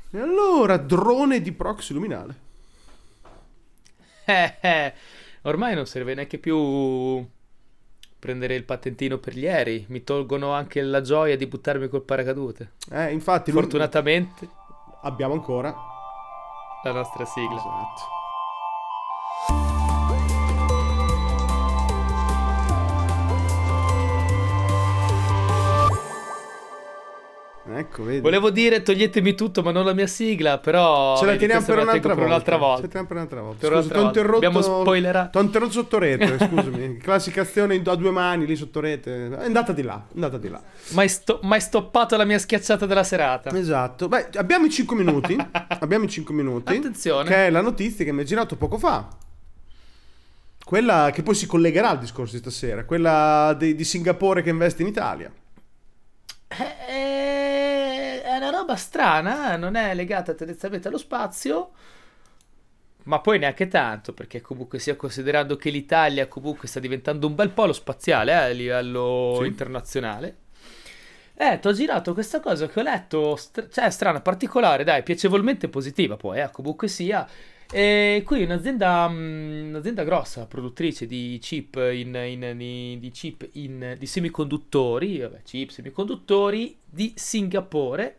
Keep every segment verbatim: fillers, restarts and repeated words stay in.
E allora, drone di proxy luminale. Eh, eh, ormai non serve neanche più prendere il patentino per gli aerei. Mi tolgono anche la gioia di buttarmi col paracadute. Eh, infatti, lui- Fortunatamente, abbiamo ancora. la nostra sigla. Esatto. Ecco, vedi. Volevo dire toglietemi tutto, ma non la mia sigla, però Ce la vedi, teniamo questa per me la tengo un'altra per volta. Ce un'altra la volta. teniamo per un'altra volta. Per Scusa, un'altra ti ho volta. interrotto. Abbiamo spoilerato. Ti ho interrotto sotto rete, scusami. Classicazione in- a due mani lì sotto rete. È andata di là, è andata di là. Ma hai sto- ma hai stoppato la mia schiacciata della serata. Esatto. Beh, abbiamo i cinque minuti. Abbiamo i cinque minuti. Attenzione. Che è la notizia che mi è girato poco fa. Quella che poi si collegherà al discorso di stasera. Quella di, di Singapore che investe in Italia. Eh, È una roba strana, eh, non è legata tendenzialmente allo spazio, ma poi neanche tanto, perché comunque sia considerando che l'Italia comunque sta diventando un bel polo spaziale eh, a livello Sì. internazionale. Eh, ti ho girato questa cosa che ho letto, str- cioè strana, particolare, dai, piacevolmente positiva poi, eh, comunque sia. E qui un'azienda, mm, un'azienda grossa, produttrice di chip in, in- di, di chip in, di semiconduttori, vabbè, chip, semiconduttori di Singapore,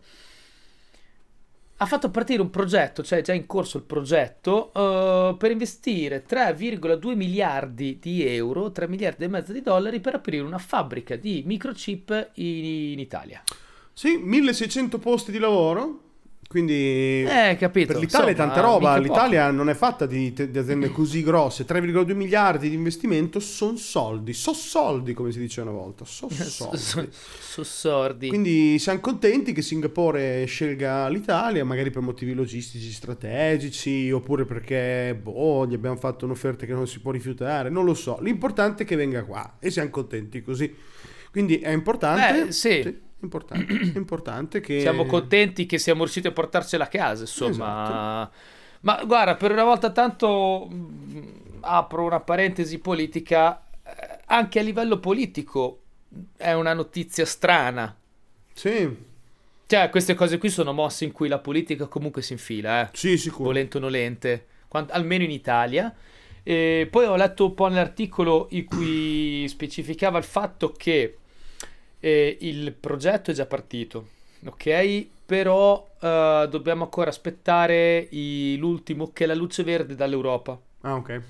ha fatto partire un progetto, cioè è già in corso il progetto, eh, per investire tre virgola due miliardi di euro, tre miliardi e mezzo di dollari per aprire una fabbrica di microchip in, in Italia. Sì, milleseicento posti di lavoro. Quindi Eh, capito, per l'Italia è insomma, tanta roba. mica L'Italia non è fatta di, di aziende così grosse. tre virgola due miliardi di investimento sono soldi. So soldi, come si dice una volta. So Su soldi. su sordi. Quindi siamo contenti che Singapore scelga l'Italia, magari per motivi logistici strategici, oppure perché boh, gli abbiamo fatto un'offerta che non si può rifiutare, non lo so. L'importante è che venga qua e siamo contenti così. Quindi è importante, Beh, sì. sì, importante, è importante che Siamo contenti che siamo riusciti a portarcela a casa, insomma. Esatto. Ma guarda, per una volta tanto mh, apro una parentesi politica, eh, anche a livello politico è una notizia strana. Sì, Cioè, queste cose qui sono mosse in cui la politica comunque si infila, eh. sì, sicuro. Volente o nolente, Quant- almeno in Italia. E poi ho letto un po' nell'articolo in cui specificava il fatto che eh, il progetto è già partito, ok? Però eh, dobbiamo ancora aspettare i- l'ultimo, che è la luce verde dall'Europa. Ah, ok.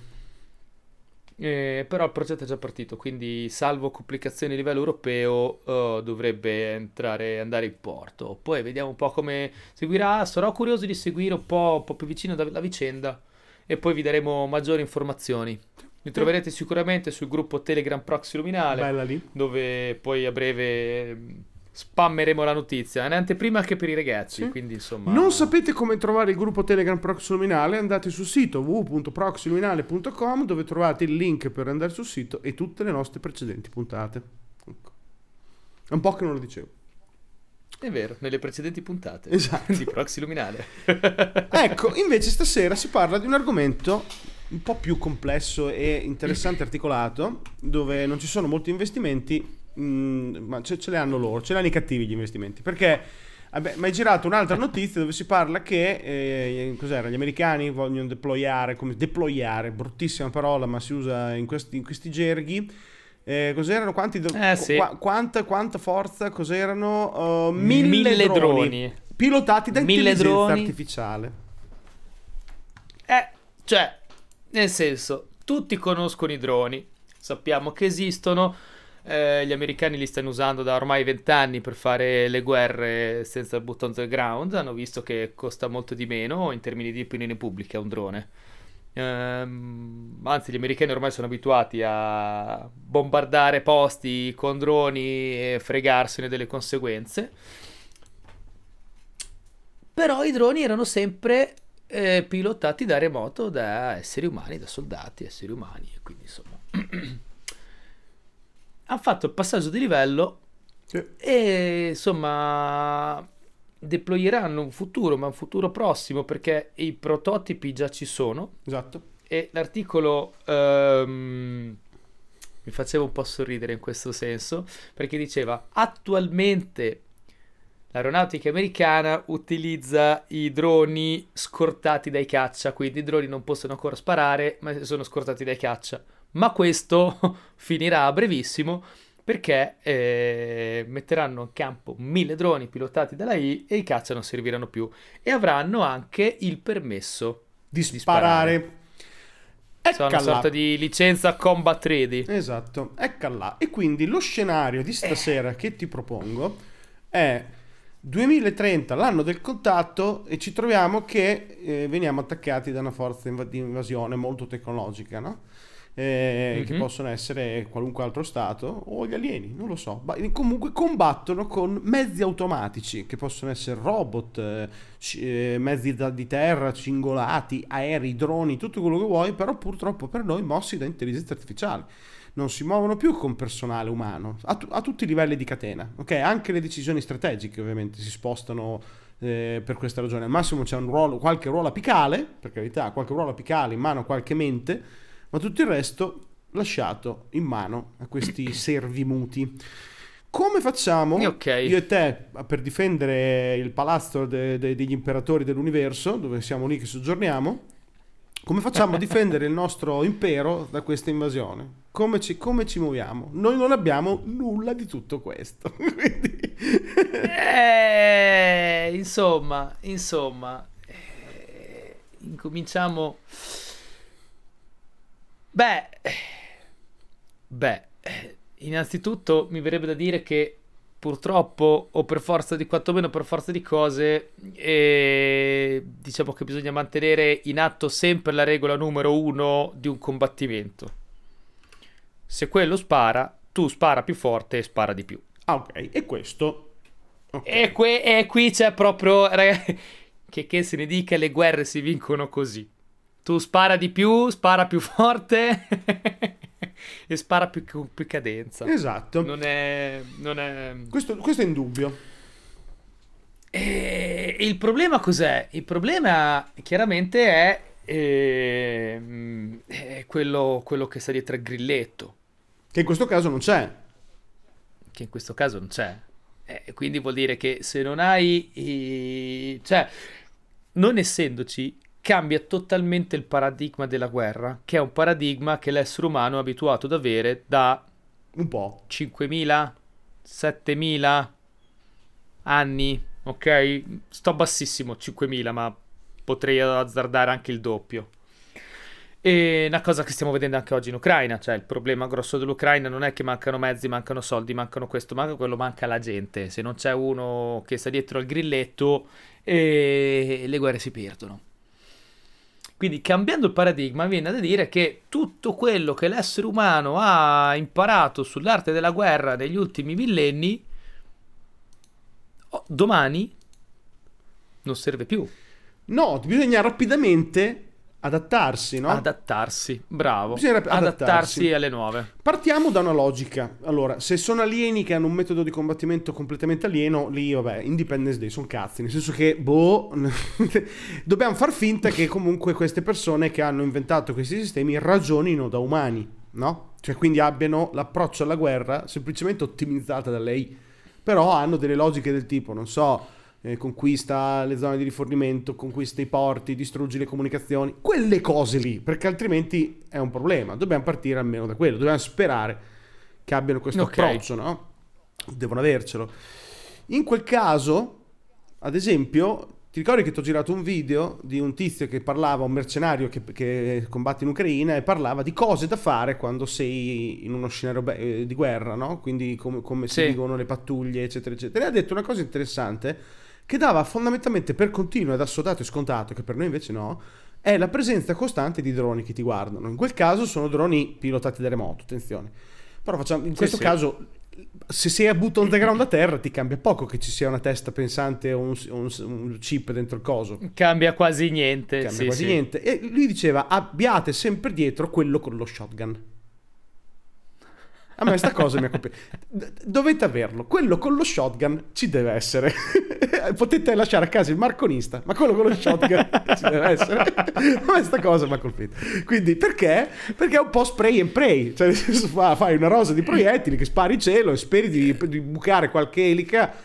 Eh, però il progetto è già partito, quindi salvo complicazioni a livello europeo eh, dovrebbe entrare, andare in porto. Poi vediamo un po' come seguirà. Sarò curioso di seguire un po', un po' più vicino da- la vicenda e poi vi daremo maggiori informazioni. Mi troverete sicuramente sul gruppo Telegram Proxy Luminale, Bella lì. dove poi a breve mh, spammeremo la notizia. È un'anteprima anche per i ragazzi, Sì. quindi insomma... Non sapete come trovare il gruppo Telegram Proxy Luminale? Andate sul sito w w w punto proxy luminale punto com dove trovate il link per andare sul sito e tutte le nostre precedenti puntate. Ecco. È un po' che non lo dicevo. È vero, nelle precedenti puntate Esatto. di Proxy Luminale. Ecco, invece stasera si parla di un argomento un po' più complesso e interessante, articolato, dove non ci sono molti investimenti, mh, ma ce, ce le hanno loro, ce li hanno i cattivi gli investimenti. Perché vabbè, mi hai girato un'altra notizia dove si parla che eh, cos'era, gli americani vogliono deployare, come deployare, bruttissima parola, ma si usa in questi, in questi gerghi. Eh, cos'erano? Quanti, do- Eh, sì. qua- quanta, quanta forza? Cos'erano? Uh, mille, Mille droni, droni. pilotati da Mille intelligenza droni. artificiale. Eh, cioè, nel senso, tutti conoscono i droni, sappiamo che esistono, eh, gli americani li stanno usando da ormai vent'anni per fare le guerre senza il boots on the ground, hanno visto che costa molto di meno in termini di opinione pubblica un drone. Ehm, anzi, gli americani ormai sono abituati a bombardare posti con droni e fregarsene delle conseguenze. Però i droni erano sempre eh, pilotati da remoto da esseri umani, da soldati, esseri umani, e quindi insomma hanno fatto il passaggio di livello Sì. e insomma deployeranno un futuro, ma un futuro prossimo, perché i prototipi già ci sono. Esatto. E l'articolo ehm, mi faceva un po' sorridere in questo senso, perché diceva: attualmente L'aeronautica americana utilizza i droni scortati dai caccia, quindi i droni non possono ancora sparare, ma sono scortati dai caccia. Ma questo finirà a brevissimo, perché eh, metteranno in campo mille droni pilotati dalla I e i caccia non serviranno più. E avranno anche il permesso di di sparare. sparare. Sono una sorta di licenza Combat Ready. Esatto, ecco là. E quindi lo scenario di stasera che ti propongo è duemilatrenta, l'anno del contatto, e ci troviamo che eh, veniamo attaccati da una forza inv- di invasione molto tecnologica, no? Eh, Mhm. che possono essere qualunque altro stato o gli alieni, non lo so. Ma comunque combattono con mezzi automatici che possono essere robot, eh, c- eh, mezzi da- di terra, cingolati, aerei, droni, tutto quello che vuoi, però purtroppo per noi mossi da intelligenza artificiale. Non si muovono più con personale umano a, tu- a tutti i livelli di catena, ok? Anche le decisioni strategiche ovviamente si spostano eh, per questa ragione. Al massimo c'è un ruolo, qualche ruolo apicale, per carità, qualche ruolo apicale in mano a qualche mente, ma tutto il resto lasciato in mano a questi servimuti. Come facciamo, Ok. io e te, per difendere il palazzo de- de- degli imperatori dell'universo, dove siamo lì che soggiorniamo, come facciamo a difendere il nostro impero da questa invasione? Come ci, come ci muoviamo? Noi non abbiamo nulla di tutto questo. Quindi... Eh, insomma, insomma, eh, incominciamo. Beh, beh, eh, innanzitutto mi verrebbe da dire che purtroppo, o per forza di quantomeno per forza di cose, eh, diciamo che bisogna mantenere in atto sempre la regola numero uno di un combattimento. Se quello spara, tu spara più forte e spara di più. Ah, ok, e questo... ok. E, que- e qui c'è proprio, ragazzi, che, che se ne dica, le guerre si vincono così. Tu spara di più, spara più forte e spara più, con più cadenza. Esatto. Non è... Non è... Questo, questo è indubbio. E il problema cos'è? Il problema chiaramente è, ehm, è quello, quello che sta dietro al grilletto, Che in questo caso non c'è. che in questo caso non c'è. Eh, quindi vuol dire che se non hai... i- cioè, non essendoci, cambia totalmente il paradigma della guerra, che è un paradigma che l'essere umano è abituato ad avere da Un po'. cinquemila, settemila anni, ok? Sto bassissimo, cinquemila, ma potrei azzardare anche il doppio. E una cosa che stiamo vedendo anche oggi in Ucraina, cioè il problema grosso dell'Ucraina non è che mancano mezzi, mancano soldi, mancano questo, manca quello, manca la gente. Se non c'è uno che sta dietro al grilletto, e le guerre si perdono. Quindi, cambiando il paradigma, viene da dire che tutto quello che l'essere umano ha imparato sull'arte della guerra negli ultimi millenni, oh, domani non serve più. No, bisogna rapidamente adattarsi, no? Adattarsi, bravo. Bisogna adattarsi. Adattarsi alle nuove. Partiamo da una logica. Allora, se sono alieni che hanno un metodo di combattimento completamente alieno, lì, vabbè, Independence Day, sono cazzi. Nel senso che, boh, dobbiamo far finta che comunque queste persone che hanno inventato questi sistemi ragionino da umani, no? Cioè, quindi abbiano l'approccio alla guerra semplicemente ottimizzata da lei. Però hanno delle logiche del tipo, non so... Eh, conquista le zone di rifornimento, conquista i porti, distruggi le comunicazioni, quelle cose lì, perché altrimenti è un problema. Dobbiamo partire almeno da quello, dobbiamo sperare che abbiano questo Ok. approccio, no? Devono avercelo. In quel caso, ad esempio, ti ricordi che ti ho girato un video di un tizio che parlava, un mercenario che, che combatte in Ucraina, e parlava di cose da fare quando sei in uno scenario be- eh, di guerra, no? Quindi come, come si Sì. vivono le pattuglie, eccetera, eccetera. E ha detto una cosa interessante che dava fondamentalmente per continuo ed assodato e scontato, che per noi invece no, è la presenza costante di droni che ti guardano. In quel caso sono droni pilotati da remoto, attenzione. Però facciamo, in Sì, questo sì. caso, se sei a boot on the ground a terra, ti cambia poco che ci sia una testa pensante o un, un- un chip dentro il coso. Cambia quasi niente. Cambia sì, quasi sì. niente. E lui diceva, abbiate sempre dietro quello con lo shotgun. A me sta cosa mi ha colpito. D- Dovete averlo. Quello con lo shotgun ci deve essere. Potete lasciare a casa il marconista, ma quello con lo shotgun ci deve essere. A me sta cosa mi ha colpito. Quindi perché? Perché è un po' spray and pray. Cioè, nel senso, fa- fai una rosa di proiettili che spari in cielo e speri di, di bucare qualche elica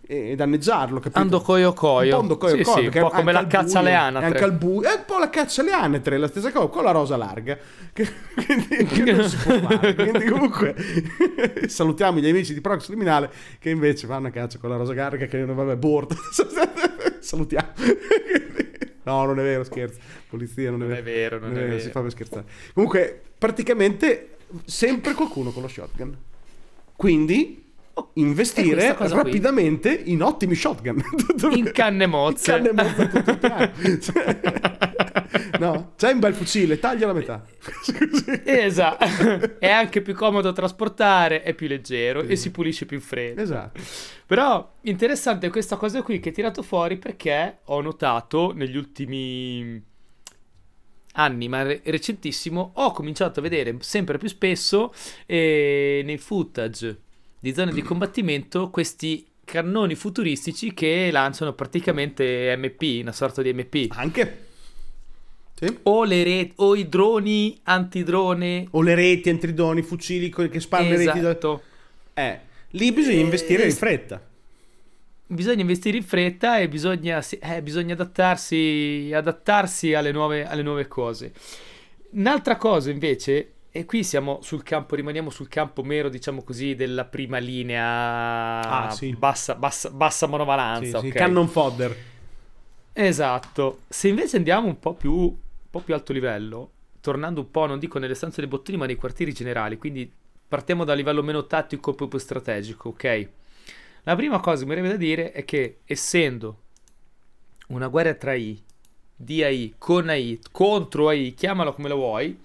e danneggiarlo, capito? Ando coio coio. Un po' coio sì, coio, sì, perché un po' come anche la al caccia alle buio- anatre. Anche al buio, è un po' la caccia alle anatre, la stessa cosa, con la rosa larga. Che, quindi, che non si può fare. Quindi comunque salutiamo gli amici di Prox Liminale che invece fanno a caccia con la rosa larga, che non vabbè, board. Salutiamo. No, non è vero, scherzo. Polizia, non è Non vero. è vero, non è vero. Si fa per scherzare. Comunque, praticamente sempre qualcuno con lo shotgun. Quindi investire questa cosa qui? rapidamente in ottimi shotgun. In canne mozze. In canne mozze tutto il piano. Cioè, no, c'hai un bel fucile, taglia la metà. Così. Esatto. È anche più comodo trasportare, è più leggero Sì. e si pulisce più in fretta. Esatto. Però interessante questa cosa qui che hai tirato fuori, perché ho notato negli ultimi anni, ma re- recentissimo, ho cominciato a vedere sempre più spesso eh, nei footage di zone di combattimento questi cannoni futuristici che lanciano praticamente M P, una sorta di M P. Anche. Sì. O le reti, o i droni antidrone. O le reti, antidroni, fucili co- che sparano le reti. da- Esatto. Eh, lì bisogna investire Eh, in fretta. Bisogna investire in fretta e bisogna, sì, eh, bisogna adattarsi, adattarsi alle nuove, alle nuove cose. Un'altra cosa invece, e qui siamo sul campo, rimaniamo sul campo mero, diciamo così, della prima linea, Ah, sì. bassa, bassa, bassa Sì, monovalanza, sì, ok? cannon fodder. Esatto. Se invece andiamo un po' più, un po' più alto livello, tornando un po', non dico nelle stanze dei bottoni, ma nei quartieri generali, quindi partiamo dal livello meno tattico e proprio strategico, ok? La prima cosa che mi viene da dire è che, essendo una guerra tra A I, di A I, con A I, contro A I, chiamala come la vuoi,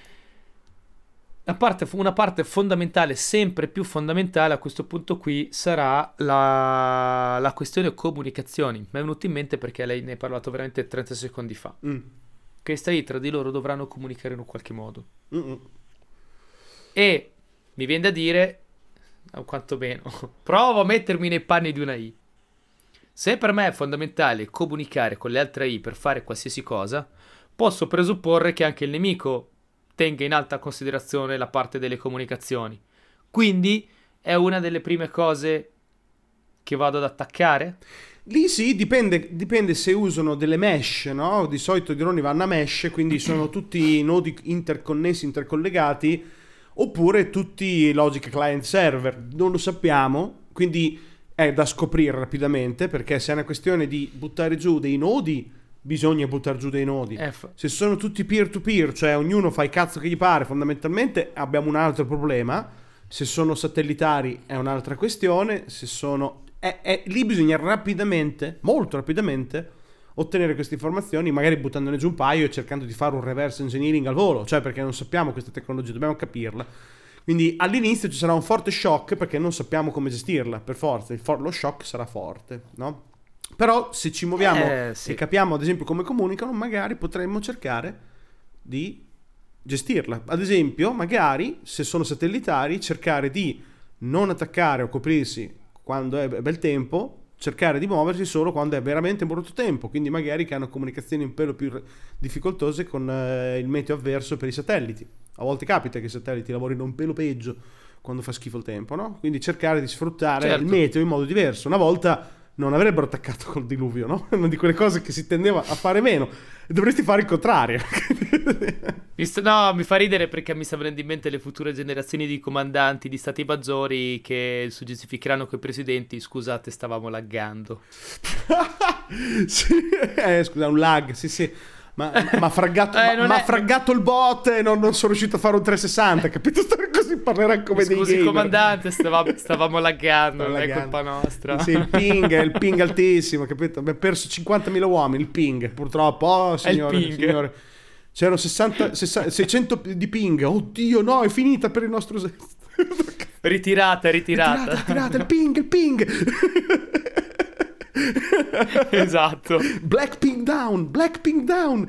la parte- una parte fondamentale, sempre più fondamentale a questo punto qui, sarà la, la questione comunicazioni. Mi è venuto in mente perché lei ne ha parlato veramente trenta secondi fa. Mm. Questa A I tra di loro dovranno comunicare in un qualche modo. Mm-mm. E mi viene da dire, o quantomeno, provo a mettermi nei panni di una A I. Se per me è fondamentale comunicare con le altre A I per fare qualsiasi cosa, posso presupporre che anche il nemico tenga in alta considerazione la parte delle comunicazioni. Quindi è una delle prime cose che vado ad attaccare? Lì sì, dipende, dipende se usano delle mesh, no? Di solito i droni vanno a mesh, quindi sono tutti nodi interconnessi, intercollegati, oppure tutti logic client server. Non lo sappiamo, quindi è da scoprire rapidamente, perché se è una questione di buttare giù dei nodi, bisogna buttare giù dei nodi. Eh, fa- Se sono tutti peer to peer, cioè ognuno fa il cazzo che gli pare, fondamentalmente abbiamo un altro problema. Se sono satellitari è un'altra questione. Se sono è, è- lì bisogna rapidamente, molto rapidamente, ottenere queste informazioni, magari buttandone giù un paio e cercando di fare un reverse engineering al volo, cioè perché non sappiamo questa tecnologia, dobbiamo capirla. Quindi all'inizio ci sarà un forte shock perché non sappiamo come gestirla, per forza, il for- lo shock sarà forte, no? Però se ci muoviamo Eh, sì. e capiamo ad esempio come comunicano, magari potremmo cercare di gestirla. Ad esempio, magari se sono satellitari, cercare di non attaccare o coprirsi quando è bel tempo, cercare di muoversi solo quando è veramente brutto tempo, quindi magari che hanno comunicazioni un pelo più difficoltose con eh, il meteo avverso per i satelliti. A volte capita che i satelliti lavorino un pelo peggio quando fa schifo il tempo, no? Quindi cercare di sfruttare Certo. il meteo in modo diverso. Una volta non avrebbero attaccato col diluvio, no? Una di quelle cose che si tendeva a fare meno. Dovresti fare il contrario. Mi sta- no, mi fa ridere perché mi sta venendo in mente le future generazioni di comandanti di stati maggiori che si giustificheranno coi presidenti. Scusate, stavamo laggando. Sì, eh, scusa, un lag, sì sì. Ma ha fraggato, Eh, ma- non m'ha è- fraggato il bot e non, non sono riuscito a fare un trecentosessanta, capito? Sto- Così parleranno come dei Scusi, gamer. comandante, stavamo, stavamo laggando, Stavamo non è laggando. colpa nostra. Sì, il ping, il ping altissimo, capito? Abbiamo perso cinquantamila uomini, il ping, purtroppo. Oh, signore, ping. signore. C'erano sessanta, sessanta, seicento di ping. Oddio, no, è finita per il nostro esercito. Ritirata, ritirata. Tirate, tirate, il ping, il ping. Esatto. Black ping down, black ping down.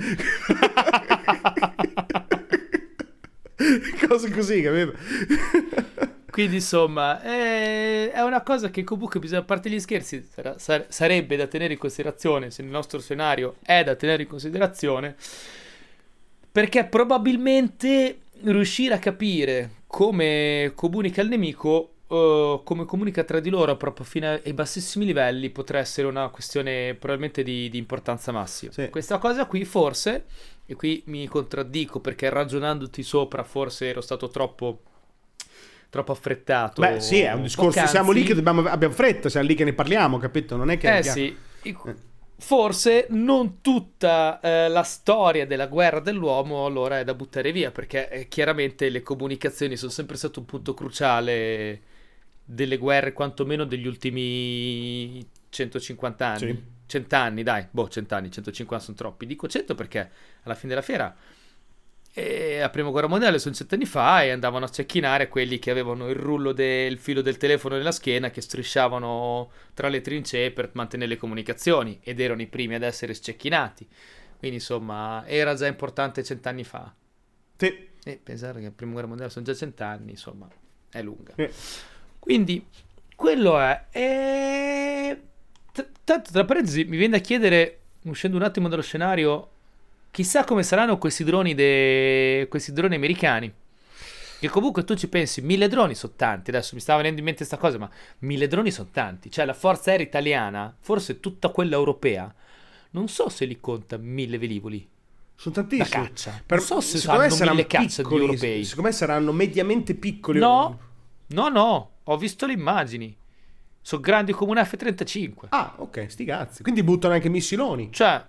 Cose così, capito? Quindi insomma è, è una cosa che comunque bisogna, a parte gli scherzi, sarà- sar- sarebbe da tenere in considerazione, se nel nostro scenario è da tenere in considerazione, perché probabilmente riuscire a capire come comunica il nemico uh, come comunica tra di loro proprio fino ai bassissimi livelli potrà essere una questione probabilmente di, di importanza massima. Sì. Questa cosa qui forse, e qui mi contraddico perché ragionandoti sopra forse ero stato troppo troppo affrettato. Beh, sì, è un discorso. poc'anzi. Siamo lì che dobbiamo, abbiamo fretta, siamo lì che ne parliamo, capito? Non è che. Eh sì. Forse non tutta eh, la storia della guerra dell'uomo allora è da buttare via, perché eh, chiaramente le comunicazioni sono sempre stato un punto cruciale delle guerre, quantomeno degli ultimi centocinquanta anni. Sì. cento anni, dai, boh, cento anni, centocinquanta sono troppi. Dico cento perché alla fine della fiera e la prima guerra mondiale sono cent'anni fa e andavano a cecchinare quelli che avevano il rullo del filo del telefono nella schiena, che strisciavano tra le trincee per mantenere le comunicazioni, ed erano i primi ad essere scecchinati. Quindi insomma era già importante cent'anni fa. Sì. E pensare che la prima guerra mondiale sono già cent'anni, insomma è lunga. Sì. Quindi quello è. E... T- tanto tra parentesi mi viene da chiedere, uscendo un attimo dallo scenario, chissà come saranno questi droni de... questi droni americani. Che comunque tu ci pensi, mille droni sono tanti. Adesso mi stava venendo in mente questa cosa, ma mille droni sono tanti. Cioè la forza aerea italiana, forse tutta quella europea, non so se li conta mille velivoli Sono da tantissimi. caccia. Per- non so se secondo me hanno saranno mille caccia di piccoli, europei. Secondo me saranno mediamente piccoli. No, no, no, ho visto le immagini. Sono grandi come un F trentacinque. Ah, ok, sti cazzi. Quindi buttano anche missiloni. Cioè,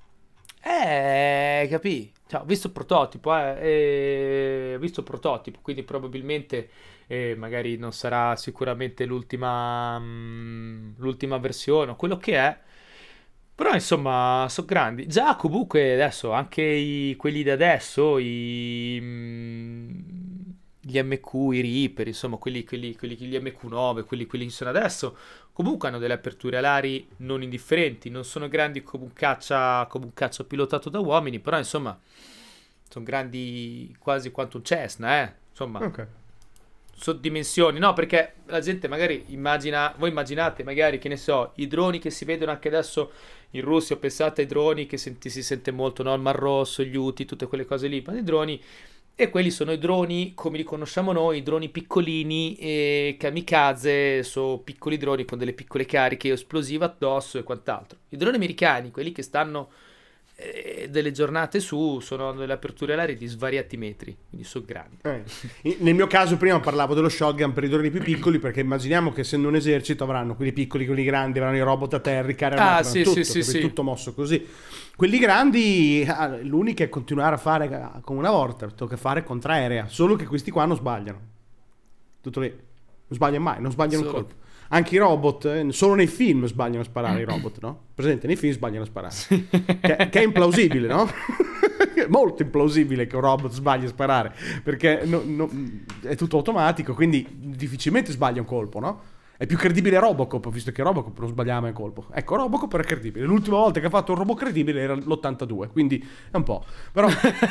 eh, capì? Cioè, ho visto il prototipo, eh, eh, ho visto il prototipo, quindi probabilmente eh, magari non sarà sicuramente l'ultima mm, l'ultima versione o quello che è. Però insomma sono grandi. Già comunque adesso anche i, quelli di adesso, i, mm, gli M Q, i Reaper, insomma quelli, quelli, quelli, gli M Q nove, quelli, quelli che sono adesso, comunque hanno delle aperture alari non indifferenti. Non sono grandi come un caccia, come un caccia pilotato da uomini, però insomma sono grandi quasi quanto un Cessna, eh. Insomma, Ok. sono dimensioni, no? Perché la gente magari immagina, voi immaginate magari, che ne so, i droni che si vedono anche adesso in Russia, pensate ai droni che senti, si sente molto, no? Il Mar Rosso, gli Houthi, tutte quelle cose lì, ma i droni, e quelli sono i droni come li conosciamo noi, i droni piccolini e kamikaze, sono piccoli droni con delle piccole cariche esplosive addosso e quant'altro. I droni americani, quelli che stanno eh, delle giornate su, sono delle aperture alari di svariati metri, quindi sono grandi. Eh. Nel mio caso prima parlavo dello shotgun per i droni più piccoli, perché immaginiamo che essendo un esercito avranno quelli piccoli, quelli grandi, avranno i robot a terra, i carri armati, Ah, avranno sì, tutto, sì, sì, capito? sì. Tutto mosso così. Quelli grandi, ah, l'unica è continuare a fare ah, come una volta, tocca fare contraerea, solo che questi qua non sbagliano. Tutto lì. Non sbagliano mai, non sbagliano un Solo. colpo. Anche i robot, eh, solo nei film sbagliano a sparare i robot, no? Presente, nei film sbagliano a sparare. Che, che è implausibile, no? È molto implausibile che un robot sbagli a sparare, perché no- no- è tutto automatico, quindi difficilmente sbaglia un colpo, no? È più credibile Robocop, visto che Robocop non sbagliava mai un colpo. Ecco, Robocop era credibile. L'ultima volta che ha fatto un robot credibile era l'ottantadue, quindi è un po'. Però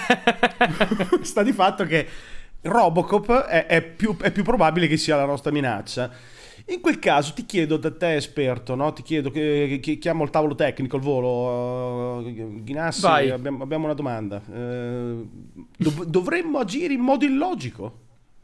sta di fatto che Robocop è, è, più, è più probabile che sia la nostra minaccia. In quel caso ti chiedo, da te esperto, no? Ti chiedo, che, che chiamo il tavolo tecnico, il volo, uh, Ghinassi, Vai. abbiamo, abbiamo una domanda. Eh, dov- dovremmo agire in modo illogico?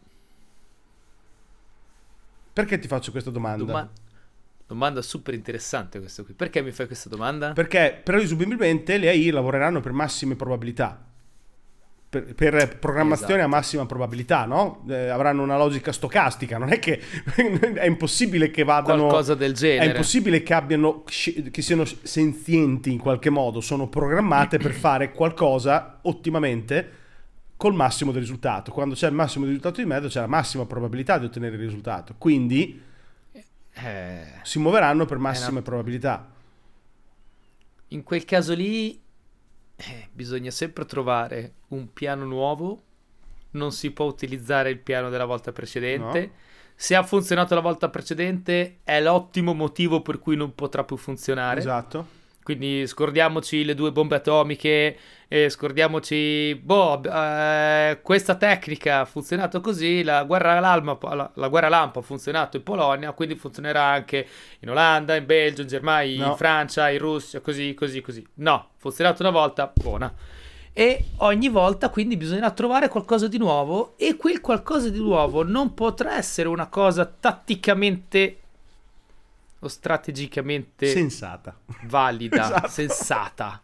Perché ti faccio questa domanda? Doma- domanda super interessante questa qui. Perché mi fai questa domanda? Perché presumibilmente le A I lavoreranno per massime probabilità, per, per programmazione Esatto. a massima probabilità, no? Eh, avranno una logica stocastica, non è che è impossibile che vadano Qualcosa del è genere. impossibile che abbiano sci- che siano senzienti in qualche modo, sono programmate per fare qualcosa ottimamente col massimo del risultato. Quando c'è il massimo del risultato di mezzo c'è la massima probabilità di ottenere il risultato, quindi Eh, si muoveranno per massime una- probabilità. in quel caso lì eh, bisogna sempre trovare un piano nuovo. Non si può utilizzare il piano della volta precedente. No. Se ha funzionato la volta precedente è l'ottimo motivo per cui non potrà più funzionare. Esatto. Quindi scordiamoci le due bombe atomiche, e scordiamoci, boh, eh, questa tecnica ha funzionato così, la guerra lampo, la, la guerra lampo ha funzionato in Polonia, quindi funzionerà anche in Olanda, in Belgio, in Germania, No. in Francia, in Russia, così, così, così. No, funzionato una volta, buona. E ogni volta quindi bisognerà trovare qualcosa di nuovo, e quel qualcosa di nuovo non potrà essere una cosa tatticamente o strategicamente sensata, valida, esatto. sensata.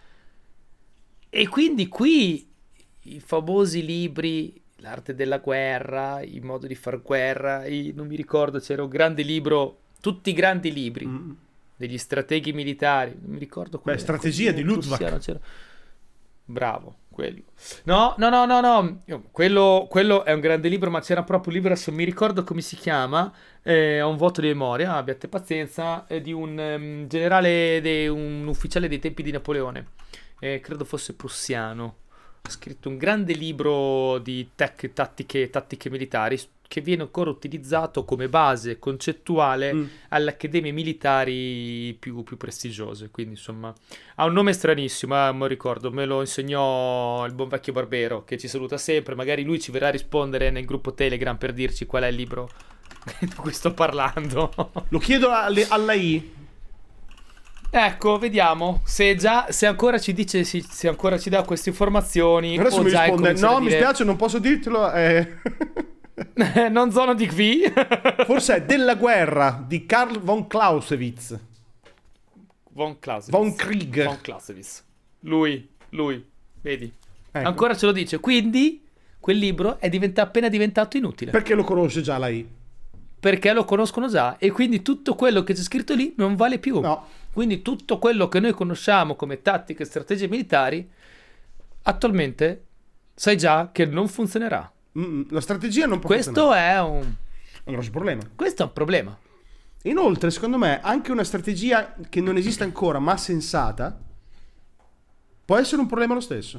E quindi qui i famosi libri, l'arte della guerra, il modo di far guerra, i- non mi ricordo, c'era un grande libro, tutti i grandi libri Mm. degli strateghi militari, non mi ricordo qual Beh, era, strategia quello di Luttwak. prussiano, c'era. Bravo, quello. No, no, no, no, no. Io- Quello, quello è un grande libro, ma c'era proprio un libro, adesso non mi ricordo come si chiama. Eh, ho un voto di memoria, abbiate pazienza. È di un ehm, generale, de- un ufficiale dei tempi di Napoleone. Eh, credo fosse prussiano. Ha scritto un grande libro di tech, tattiche, tattiche militari, s- che viene ancora utilizzato come base concettuale Mm. alle accademie militari più, più prestigiose. Quindi, insomma, ha un nome stranissimo, eh, me lo ricordo, me lo insegnò il buon vecchio Barbero, che ci saluta sempre. Magari lui ci verrà a rispondere nel gruppo Telegram per dirci qual è il libro di cui sto parlando. Lo chiedo alle- alla I. Ecco, vediamo se già, se ancora ci dice, se, se ancora ci dà queste informazioni. Adesso o mi già risponde: incomincia no, a mi dire, spiace, non posso dirtelo. eh." non sono di qui. Forse è Della guerra di Karl von Clausewitz. Von Clausewitz. Von Krieg. Von Clausewitz. Lui, lui, vedi. Ecco. Ancora ce lo dice. Quindi quel libro è diventa- appena diventato inutile. Perché lo conosce già la I? Perché lo conoscono già, e quindi tutto quello che c'è scritto lì non vale più. No. Quindi tutto quello che noi conosciamo come tattiche e strategie militari attualmente sai già che non funzionerà. Mm, la strategia non può Questo funzionare. è un È un grosso problema. questo è un problema. Inoltre, secondo me, anche una strategia che non esiste ancora, ma sensata, può essere un problema lo stesso.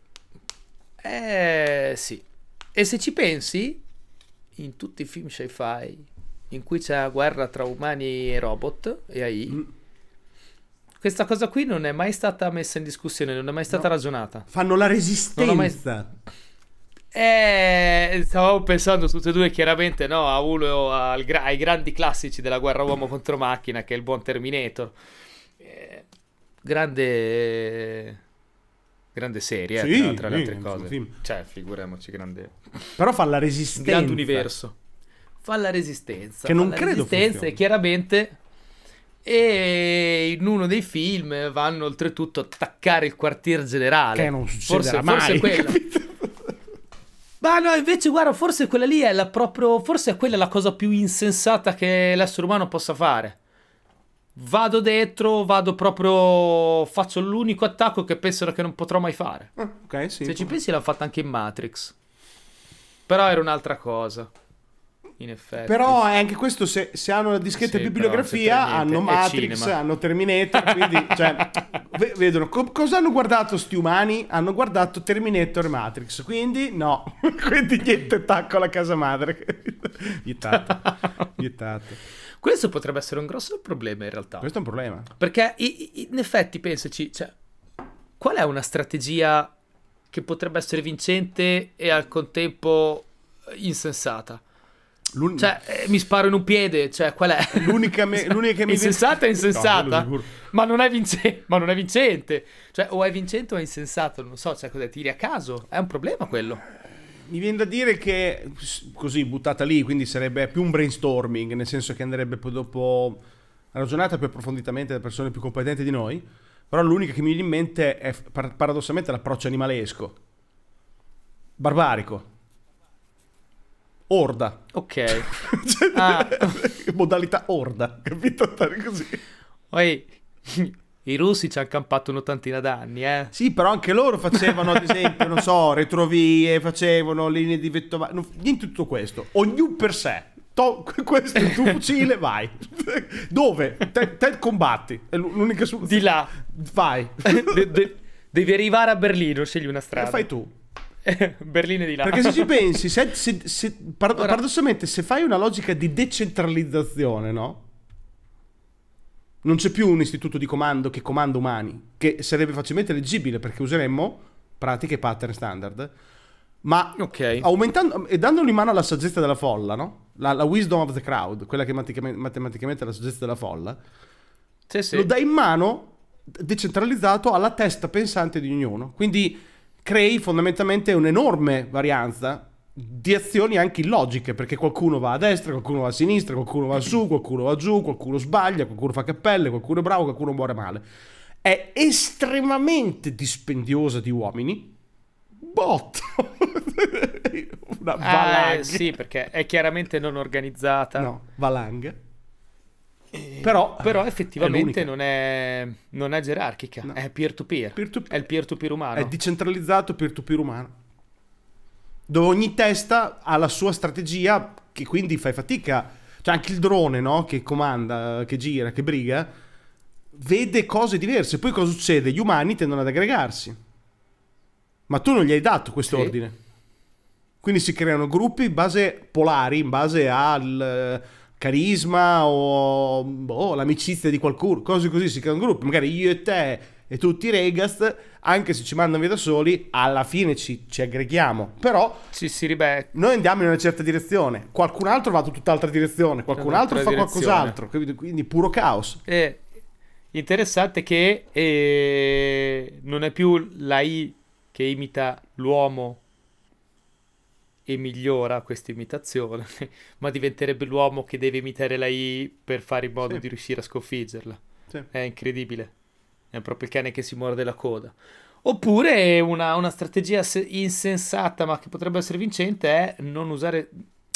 Eh sì. E se ci pensi, in tutti i film sci-fi in cui c'è la guerra tra umani e robot e A I, Mm. questa cosa qui non è mai stata messa in discussione, non è mai stata No. ragionata. Fanno la Non ho mai- resistenza. Eh, stavamo pensando tutte e due chiaramente, no, a uno al gra- ai grandi classici della guerra uomo contro macchina, che è il buon Terminator. Eh, grande grande serie, eh, Sì, tra, tra le sì, altre insomma, cose. film. Cioè, figuriamoci, grande Però fa la resistenza. grande universo. Fa la resistenza, Che non fa la credo resistenza funzioni. e chiaramente, e in uno dei film vanno oltretutto a attaccare il quartier generale. Che non forse, succederà forse mai, quella. capito? Ma no, invece guarda, forse quella lì è la proprio, forse è quella la cosa più insensata che l'essere umano possa fare. Vado dentro, vado proprio, faccio l'unico attacco che pensano che non potrò mai fare. Ah, ok, sì. Se ci pensi l'hanno fatta anche in Matrix. Però era un'altra cosa, in effetti. Però è anche questo, se, se hanno la dischetta Sì, bibliografia, però non c'entra hanno niente, è Matrix, cinema. hanno Terminator, quindi cioè, ve- vedono co- cosa hanno guardato sti umani? Hanno guardato Terminator e Matrix, quindi no, quindi niente attacco alla casa madre. Vietato, vietato. Questo potrebbe essere un grosso problema in realtà. Questo è un problema. Perché i- i- in effetti, pensaci, cioè, qual è una strategia che potrebbe essere vincente e al contempo insensata? L'un- Cioè, eh, mi sparo in un piede, cioè, qual è? l'unica, me- l'unica che mi Insensata è No, quello insensata, sicuro. ma, non è vince- ma non è vincente. Cioè, o è vincente o è insensato, non so, cioè, cosa tiri a caso? È un problema quello. Mi viene da dire che s- così buttata lì, quindi sarebbe più un brainstorming, nel senso che andrebbe poi dopo ragionata più approfonditamente da persone più competenti di noi. Però l'unica che mi viene in mente è par- paradossalmente l'approccio animalesco, barbarico, orda. Ok. Cioè, Ah. modalità orda, capito? Stare così. Poi, i russi ci hanno campato un'ottantina d'anni, eh. Sì, però anche loro facevano, ad esempio, non so, retrovie, facevano linee di vettovare, non- niente di tutto questo. Ognuno per sé. To- questo è il tuo fucile, vai. Dove? Te, te combatti. È l'u- l'unica soluzione. Di là. Vai. De- de- devi arrivare a Berlino, scegli una E strada. fai tu. Berlino è di là. Perché se ci pensi, se, se- se- par- Ora- paradossalmente, se fai una logica di decentralizzazione, no? Non c'è più un istituto di comando che comanda umani, che sarebbe facilmente leggibile perché useremmo pratiche e pattern standard, ma Ok. aumentando e dandolo in mano alla saggezza della folla, no? La, la wisdom of the crowd, quella che matematicamente, matematicamente è la saggezza della folla, Sì, sì. lo dai in mano decentralizzato alla testa pensante di ognuno. Quindi crei fondamentalmente un'enorme varianza di azioni anche illogiche, perché qualcuno va a destra, qualcuno va a sinistra, qualcuno va su, qualcuno va giù, qualcuno sbaglia, qualcuno fa cappelle, qualcuno è bravo, qualcuno muore male. È estremamente dispendiosa di uomini, botto. Una valanga. Eh, sì, perché è chiaramente non organizzata. No, valanga. Però, Però effettivamente è non è, non è gerarchica, No. è peer-to-peer. Peer-to-peer. È il peer-to-peer umano. È decentralizzato peer-to-peer umano, dove ogni testa ha la sua strategia, che quindi fai fatica. Cioè anche il drone, no? Che comanda, che gira, che briga, vede cose diverse. Poi cosa succede? Gli umani tendono ad aggregarsi, ma tu non gli hai dato questo Sì. ordine. Quindi si creano gruppi in base polari, in base al carisma o boh, l'amicizia di qualcuno, cose così. Si creano gruppi, magari io e te e tutti i Regast, anche se ci mandano via da soli, alla fine ci, ci aggreghiamo. Però Ci si ribecca. noi andiamo in una certa direzione, qualcun altro va in tutt'altra direzione, qualcun altro fa Un'altra qualcos'altro, quindi, quindi puro caos. È interessante che eh, non è più la I che imita l'uomo e migliora questa imitazione, ma diventerebbe l'uomo che deve imitare la I per fare in modo Sì. di riuscire a sconfiggerla. Sì. È incredibile. È proprio il cane che si morde la coda. Oppure una, una strategia se- insensata, ma che potrebbe essere vincente, è non usare...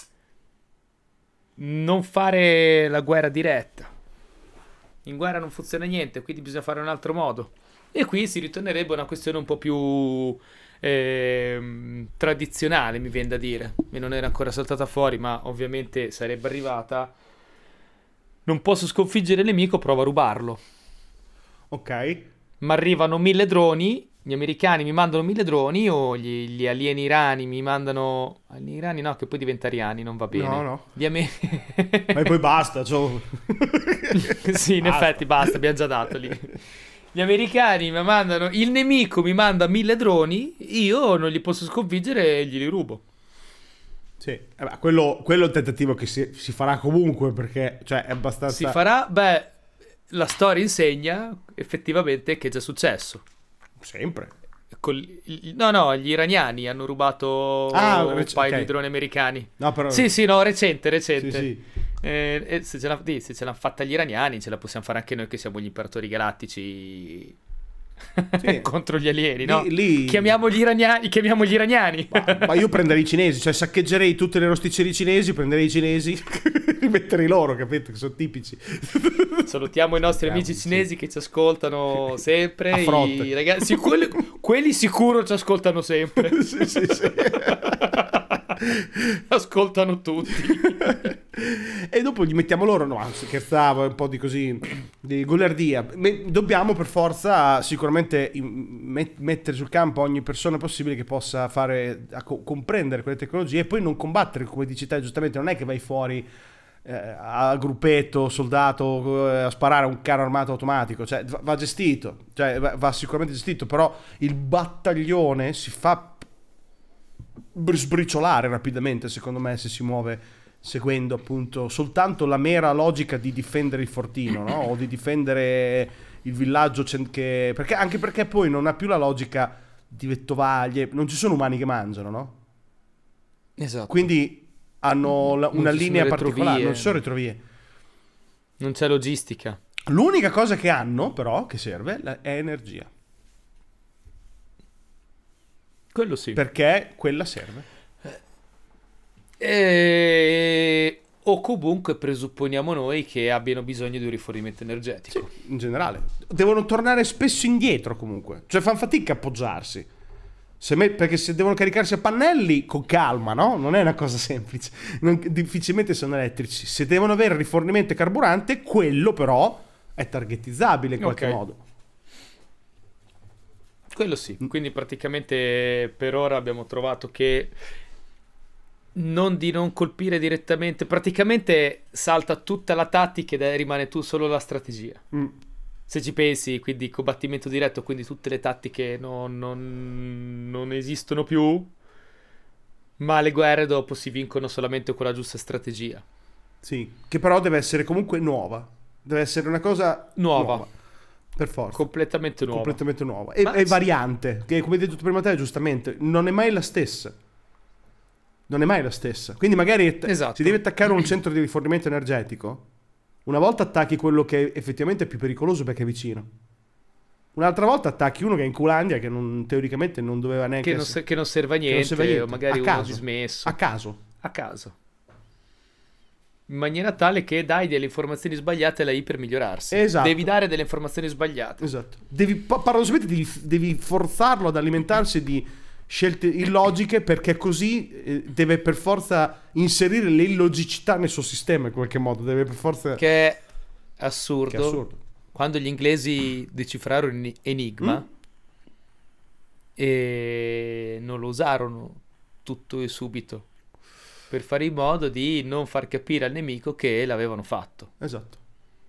non fare la guerra diretta. In guerra non funziona niente, quindi bisogna fare un altro modo. E qui si ritornerebbe a una questione un po' più ehm, tradizionale, mi viene da dire. E non era ancora saltata fuori, ma ovviamente sarebbe arrivata. Non posso sconfiggere il nemico, provo a rubarlo. Ok. Ma arrivano mille droni, gli americani mi mandano mille droni o gli, gli alieni irani mi mandano... Alieni irani no, che poi diventa ariani, non va bene. No, no. Gli ame- Ma poi basta, cioè... Sì, in Basta. effetti basta, abbiamo già dato lì. Gli americani mi mandano... Il nemico mi manda mille droni, io non li posso sconfiggere e glieli rubo. Sì, eh beh, quello, quello è il tentativo che si, si farà comunque, perché cioè, è abbastanza... Si farà... Beh, la storia insegna effettivamente che è già successo. Sempre. Col- il- no, no, gli iraniani hanno rubato Ah, un rec- paio ok. di droni americani. No, però... Sì, sì, no, recente, Sì, recente. sì. Eh, e se ce, l'ha, sì, se ce l'hanno fatta gli iraniani, ce la possiamo fare anche noi che siamo gli imperatori galattici Sì. contro gli alieni, no? Lì- lì- Chiamiamo gli iraniani, chiamiamo gli iraniani. Ma, ma io prenderei i cinesi, cioè saccheggerei tutte le rosticcerie cinesi, prenderei i cinesi, rimetterei loro, capito? Che sono tipici. Salutiamo i nostri amici Sì. cinesi che ci ascoltano sempre. A frotte. I ragazzi, quelli, quelli sicuro ci ascoltano sempre. Sì, sì, sì. Ascoltano tutti. E dopo gli mettiamo loro, no, scherzavo, un po' di così, di goliardia. Me- Dobbiamo per forza sicuramente in- met- mettere sul campo ogni persona possibile che possa fare, a co- comprendere quelle tecnologie e poi non combattere, come dici te giustamente, non è che vai fuori eh, a gruppetto, soldato, eh, a sparare a un carro armato automatico, cioè va, va gestito, cioè va, va sicuramente gestito, però il battaglione si fa br- sbriciolare rapidamente, secondo me, se si muove seguendo appunto soltanto la mera logica di difendere il fortino, no? O di difendere il villaggio cen- che... perché, anche perché poi non ha più la logica di vettovaglie, non ci sono umani che mangiano, no? Esatto. Quindi hanno la- Non una ci sono linea retrovie. particolare, non ci sono retrovie. Non c'è logistica. L'unica cosa che hanno però che serve la- è energia, Quello sì. perché quella serve. E... O comunque presupponiamo noi che abbiano bisogno di un rifornimento energetico. Sì, in generale devono tornare spesso indietro comunque, cioè fanno fatica a appoggiarsi. Se me- perché se devono caricarsi a pannelli con calma, no? Non è una cosa semplice. Non- difficilmente sono elettrici. Se devono avere rifornimento e carburante, quello però è targetizzabile in qualche Ok. modo. Quello sì. Quindi praticamente per ora abbiamo trovato che non di non colpire direttamente, praticamente salta tutta la tattica e rimane tu solo la strategia. Mm. Se ci pensi, quindi combattimento diretto, quindi tutte le tattiche non, non, non esistono più, ma le guerre dopo si vincono solamente con la giusta strategia. Sì, che però deve essere comunque nuova. Deve essere una cosa Nuova. nuova. Per forza. Completamente nuova. Completamente nuova. E, Ma e sì. variante, che come hai detto prima te giustamente, non è mai la stessa. Non è mai la stessa. Quindi magari Esatto. si deve attaccare un centro di rifornimento energetico. Una volta attacchi quello che effettivamente è più pericoloso perché è vicino. Un'altra volta attacchi uno che è in Culandia, che non, teoricamente non doveva neanche Che non, essere- se- che non serve a che non niente, serve a niente. o magari A uno caso. dismesso. A caso. A caso. In maniera tale che dai delle informazioni sbagliate alla I per migliorarsi. Esatto. Devi dare delle informazioni sbagliate. Esatto. Devi, pa- paradossalmente devi, devi forzarlo ad alimentarsi di scelte illogiche perché così eh, deve per forza inserire le illogicità nel suo sistema in qualche modo. Deve per forza... Che è assurdo. Che è assurdo. Quando gli inglesi decifrarono Enigma Mm? e non lo usarono tutto e subito per fare in modo di non far capire al nemico che l'avevano fatto. Esatto.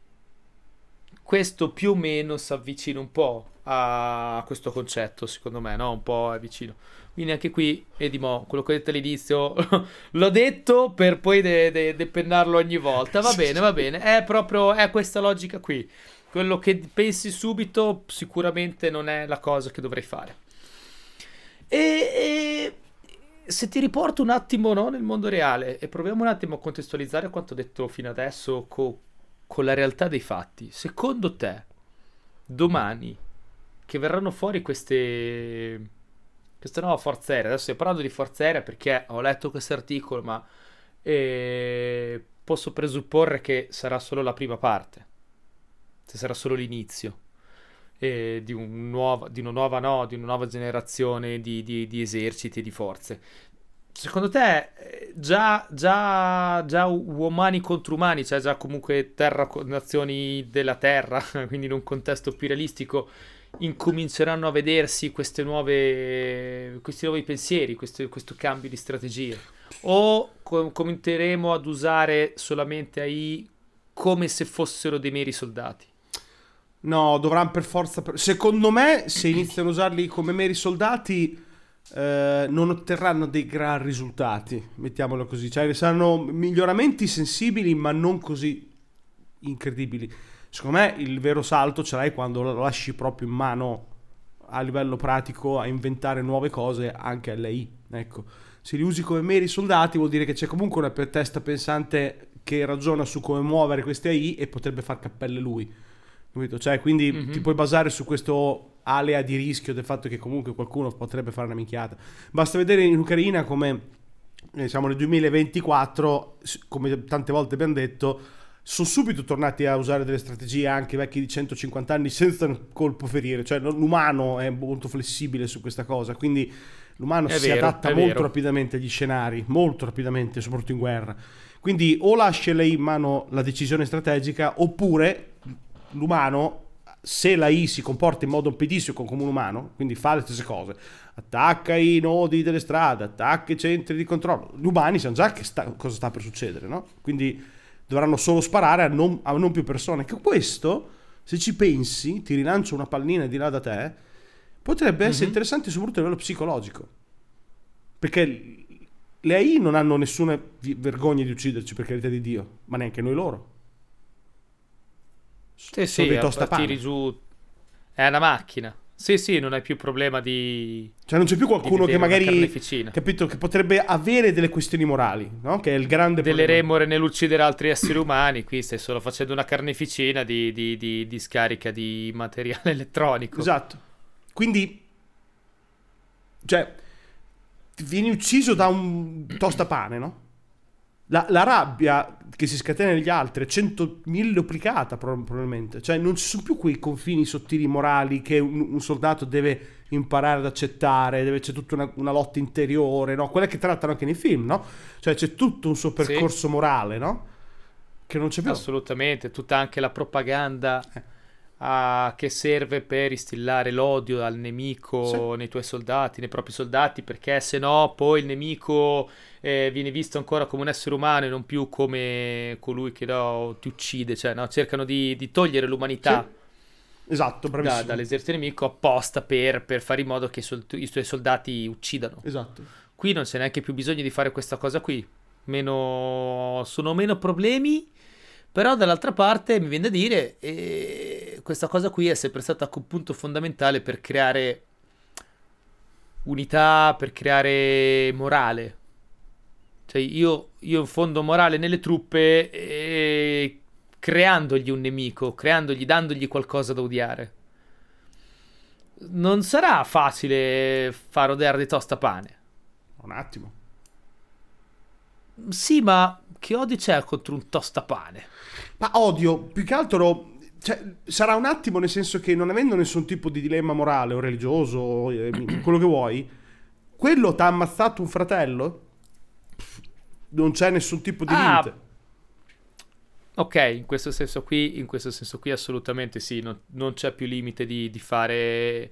Questo più o meno si avvicina un po' a questo concetto, secondo me, no? Un po' è vicino. Quindi anche qui, vedi mo, quello che ho detto all'inizio, l'ho detto per poi de- de- depennarlo ogni volta. Va bene, va bene. È proprio, è questa logica qui. Quello che pensi subito sicuramente non è la cosa che dovrei fare. E, e se ti riporto un attimo, no, nel mondo reale e proviamo un attimo a contestualizzare quanto detto fino adesso co- con la realtà dei fatti. Secondo te, domani che verranno fuori queste queste nuove forze aeree, adesso sto parlando di forze aeree perché ho letto questo articolo, ma eh, posso presupporre che sarà solo la prima parte, se sarà solo l'inizio eh, di, un nuova, di una nuova no, di una nuova generazione di, di, di eserciti e di forze. Secondo te eh, già, già, già umani contro umani, cioè già comunque terra, nazioni della terra, quindi in un contesto più realistico, incominceranno a vedersi queste nuove, questi nuovi pensieri, questo, questo cambio di strategie? O com- cominceremo ad usare solamente A I come se fossero dei meri soldati? No, dovranno per forza... Secondo me, se iniziano a usarli come meri soldati, eh, non otterranno dei gran risultati, mettiamolo così. Cioè, saranno miglioramenti sensibili, ma non così incredibili. Secondo me il vero salto ce l'hai quando lo lasci proprio in mano a livello pratico a inventare nuove cose anche all'A I. Ecco, se li usi come meri soldati vuol dire che c'è comunque una per- testa pensante che ragiona su come muovere queste A I e potrebbe far cappelle lui. Capito? Cioè, quindi Mhm. ti puoi basare su questo alea di rischio del fatto che comunque qualcuno potrebbe fare una minchiata. Basta vedere in Ucraina come eh, siamo nel duemilaventiquattro, s- come tante volte abbiamo detto, sono subito tornati a usare delle strategie anche vecchi di centocinquanta anni senza colpo ferire, cioè non- l'umano è molto flessibile su questa cosa, quindi l'umano È si vero, adatta è molto vero. rapidamente agli scenari, molto rapidamente, soprattutto in guerra. Quindi o lascia lei in mano la decisione strategica oppure l'umano, se la I si comporta in modo pedissequo come un umano, quindi fa le stesse cose, attacca i nodi delle strade, attacca i centri di controllo, gli umani sanno già che sta, cosa sta per succedere, no? Quindi dovranno solo sparare a non, a non più persone. Che questo, se ci pensi, ti rilancio una pallina di là da te, potrebbe essere Mhm. interessante soprattutto a livello psicologico. Perché le A I non hanno nessuna vi- vergogna di ucciderci, per carità di Dio, ma neanche noi loro. Sì, Sono sì, dei a- tostapane. tiri giù. È una macchina. Sì, sì, non hai più problema di... Cioè non c'è più di qualcuno vedere che una magari, carneficina. capito, che potrebbe avere delle questioni morali, no? Che è il grande Delle problema. remore nell'uccidere altri esseri umani. Qui stai solo facendo una carneficina di, di- di- di scarica di materiale elettronico. Esatto. Quindi, cioè, vieni ucciso da un tostapane, no? La, la rabbia che si scatena negli altri è centomilleplicata pro- probabilmente. Cioè non ci sono più quei confini sottili morali che un, un soldato deve imparare ad accettare, deve, c'è tutta una, una lotta interiore, no? Quella che trattano anche nei film, no? Cioè c'è tutto un suo percorso morale, no? Che non c'è più. Assolutamente, tutta anche la propaganda Eh. ah, che serve per instillare l'odio al nemico Sì. nei tuoi soldati, nei propri soldati, perché se no poi il nemico eh, viene visto ancora come un essere umano e non più come colui che no, ti uccide, cioè no, cercano di, di togliere l'umanità Esatto, da- bravissimo. dall'esercito nemico apposta per, per fare in modo che i, sol- i tuoi soldati uccidano. Esatto. Qui non c'è neanche più bisogno di fare questa cosa qui. Meno... Sono meno problemi, però dall'altra parte mi viene da dire, eh, questa cosa qui è sempre stata un punto fondamentale per creare unità, per creare morale. Cioè io, io infondo morale nelle truppe e creandogli un nemico, creandogli, dandogli qualcosa da odiare. Non sarà facile far odiare dei tostapane. Un attimo. Sì, ma che odio c'è contro un tostapane? Ma odio, più che altro, cioè, sarà un attimo, nel senso che non avendo nessun tipo di dilemma morale o religioso, eh, quello che vuoi, quello t'ha ammazzato un fratello? Pff, non c'è nessun tipo di Ah, limite. ok, in questo senso qui, in questo senso qui assolutamente sì, non, non c'è più limite di, di fare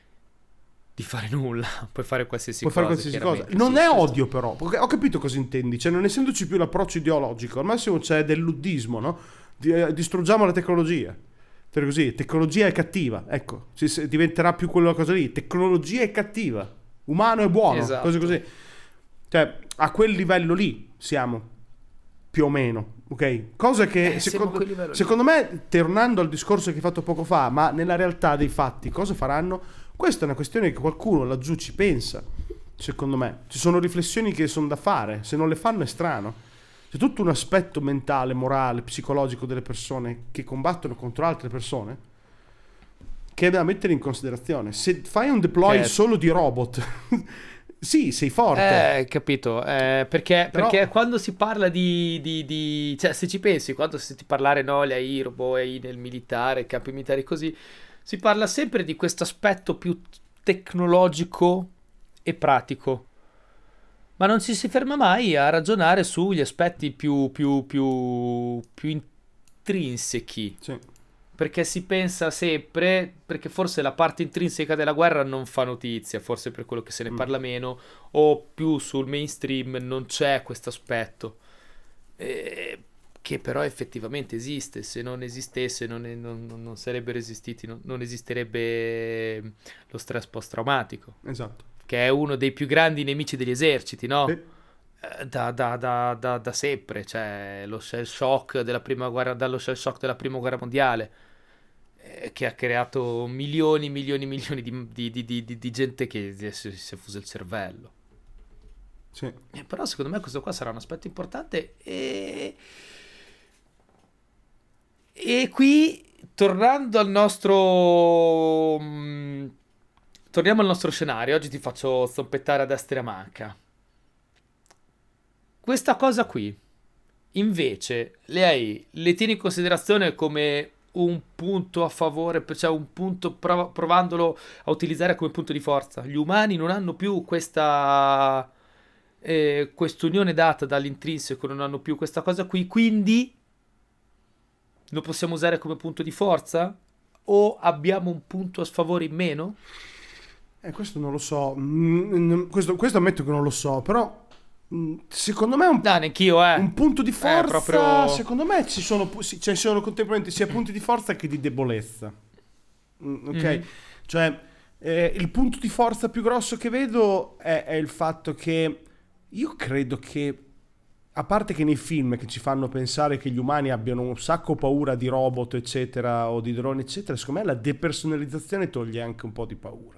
di fare nulla, puoi fare qualsiasi Puoi fare cosa, qualsiasi cosa. chiaramente, Non sì, è questo. odio, però. Perché ho capito cosa intendi. Cioè, non essendoci più l'approccio ideologico, al massimo c'è del luddismo, no? Di- eh, distruggiamo la tecnologia. Per così, tecnologia è cattiva. Ecco, si- si- diventerà più quella cosa lì. Tecnologia è cattiva. Umano è buono. Esatto. Cose così. Cioè, a quel livello lì siamo. Più o meno. Ok? Cosa che Eh, siamo a secondo, quel livello lì. secondo me, tornando al discorso che hai fatto poco fa, ma nella realtà dei fatti, cosa faranno? Questa è una questione che qualcuno laggiù ci pensa, secondo me. Ci sono riflessioni che sono da fare, se non le fanno è strano. C'è tutto un aspetto mentale, morale, psicologico delle persone che combattono contro altre persone che è da mettere in considerazione. Se fai un deploy Che- solo di robot, sì, sei forte. Eh, capito, eh, perché, Però- perché quando si parla di, di, di- cioè se ci pensi, quando si senti parlare no, le airbo e nel militare, campi militari così, si parla sempre di questo aspetto più tecnologico e pratico, ma non ci si ferma mai a ragionare sugli aspetti più, più, più, più intrinsechi. Sì. Perché si pensa sempre, perché forse la parte intrinseca della guerra non fa notizia, forse per quello che se ne Mm. parla meno, o più sul mainstream non c'è questo aspetto, eh, che però effettivamente esiste. Se non esistesse non, è- non- non- non sarebbero esistiti, non, non esisterebbe lo stress post-traumatico, Esatto. che è uno dei più grandi nemici degli eserciti, no? Sì. Eh, Da, da- da- da- da sempre, cioè lo shell shock della prima guerra, dallo shell shock della prima guerra mondiale, eh, che ha creato milioni, milioni, milioni di, di- di- di- di- di gente che si, si è fuso il cervello. Sì. Eh, però secondo me questo qua sarà un aspetto importante e... E qui, tornando al nostro... mm, torniamo al nostro scenario, oggi ti faccio zompettare a destra e a manca. Questa cosa qui, invece, lei le tiene in considerazione come un punto a favore, cioè un punto prov- provandolo a utilizzare come punto di forza. Gli umani non hanno più questa eh, quest'unione data dall'intrinseco, non hanno più questa cosa qui, quindi lo possiamo usare come punto di forza? O abbiamo un punto a sfavore in meno? Eh, questo non lo so. Mm, mm, questo, questo ammetto che non lo so, però mm, secondo me è un, No, neanch'io, eh. un punto di forza. proprio- Secondo me ci sono, pu- sì, cioè, ci sono contemporaneamente sia punti di forza che di debolezza. Mm, ok? Mhm. Cioè, eh, il punto di forza più grosso che vedo è, è il fatto che io credo che, a parte che nei film che ci fanno pensare che gli umani abbiano un sacco paura di robot, eccetera, o di droni, eccetera, secondo me la depersonalizzazione toglie anche un po' di paura.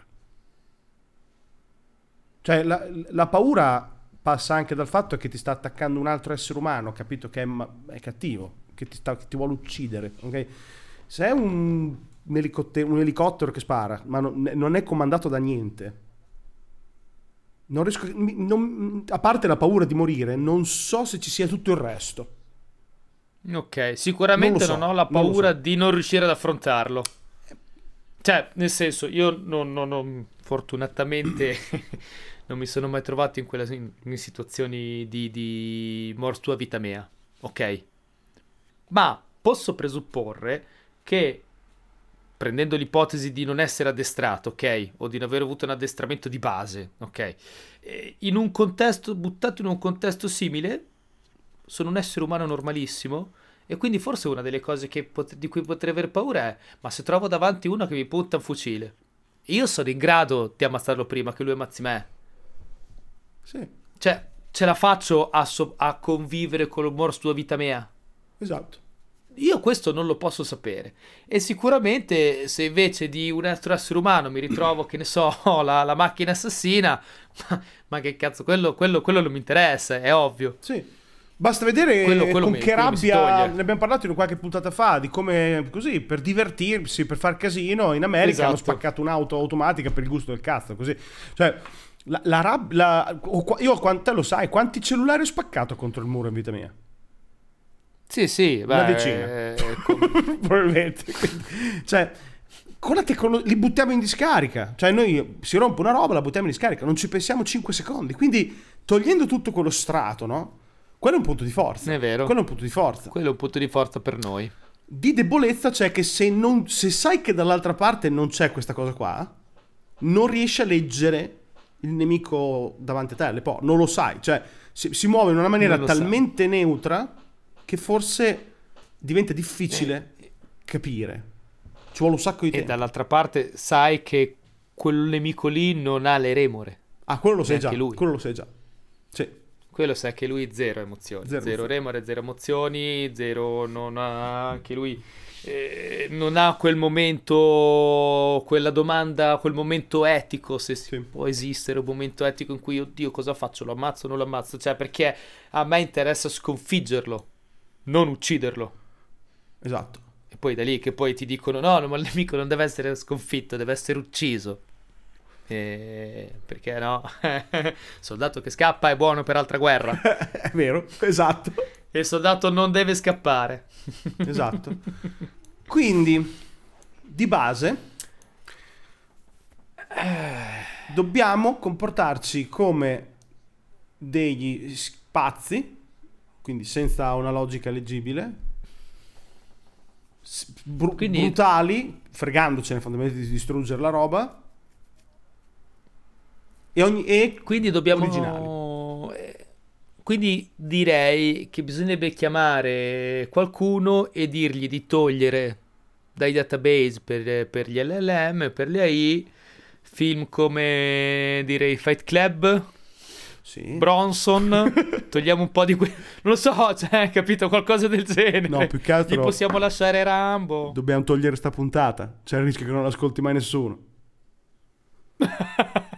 Cioè, la, la paura passa anche dal fatto che ti sta attaccando un altro essere umano, capito? Che è, ma- è cattivo, che ti, sta- che ti vuole uccidere, ok? Se è un, un elicotte- un elicottero che spara, ma non, non è comandato da niente, non riesco, mi- non- a parte la paura di morire, non so se ci sia tutto il resto. Ok, sicuramente Non non, lo so, ho la non lo paura so. di non riuscire ad affrontarlo. Cioè, nel senso, io non, non- non- fortunatamente non mi sono mai trovato in, quella, in, in situazioni di, di mors tua vita mea, ok? Ma posso presupporre che, prendendo l'ipotesi di non essere addestrato, ok? O di non aver avuto un addestramento di base, ok? Eh, In un contesto, buttato in un contesto simile, sono un essere umano normalissimo e quindi forse una delle cose che pot- di cui potrei aver paura è: ma se trovo davanti uno che mi punta un fucile, io sono in grado di ammazzarlo prima che lui ammazzi me. Sì, Cioè, ce la faccio a, so- a convivere con l'umor sua vita mea? esatto. Io questo non lo posso sapere. E sicuramente se invece di un altro essere umano mi ritrovo, che ne so, la, la macchina assassina, ma, ma che cazzo, quello, quello, quello non mi interessa, è ovvio. Sì. Basta vedere Quello- quello con mi- che quello mi si rabbia, toglie. ne abbiamo parlato in qualche puntata fa, di come così per divertirsi, per far casino, in America hanno Esatto. spaccato un'auto automatica per il gusto del cazzo, così. Cioè, la, la rab- la- o qua- io quante lo sai, quanti cellulari ho spaccato contro il muro in vita mia? Sì, sì, Una beh, decina. eh, com- Probabilmente. Quindi, cioè, con la tecnologia li buttiamo in discarica. Cioè, noi si rompe una roba, la buttiamo in discarica, non ci pensiamo cinque secondi. Quindi, togliendo tutto quello strato, no? Quello è un punto di forza. È vero. Quello è un punto di forza. quello è un punto di forza per noi. Di debolezza c'è che se, non, se sai che dall'altra parte non c'è questa cosa qua, non riesci a leggere il nemico davanti a te, le po- non lo sai. Cioè, si, si muove in una maniera Non lo talmente neutra che forse diventa difficile capire. Ci vuole un sacco di E tempo. dall'altra parte sai che quel nemico lì non ha le remore. Ah, quello lo sai già. neanche lui. Quello lo sai già. Sì. Quello sa che lui zero emozioni, Zero zero, emozioni. remore, zero emozioni, zero non ha anche lui eh, non ha quel momento, quella domanda, quel momento etico, se si Sì. può esistere un momento etico in cui oddio cosa faccio, lo ammazzo o non lo ammazzo, cioè perché a me interessa sconfiggerlo, non ucciderlo. Esatto. E poi da lì che poi ti dicono no, no, ma il nemico non deve essere sconfitto, deve essere ucciso. E... perché no? Soldato che scappa è buono per altra guerra. È vero, esatto. E il soldato non deve scappare. Esatto. Quindi, di base, dobbiamo comportarci come degli pazzi, quindi senza una logica leggibile, s- bru- Quindi- brutali, fregandocene fondamentalmente di distruggere la roba, e, ogni, e Quindi dobbiamo... originali. eh, Quindi direi che bisognerebbe chiamare qualcuno e dirgli di togliere dai database per, per gli L L M, per le A I, film come direi Fight Club, Sì. Bronson, togliamo un po' di que... non lo so, cioè, capito, qualcosa del genere. No, più che altro- Gli possiamo lasciare Rambo. Dobbiamo togliere sta puntata. C'è il rischio che non ascolti mai nessuno.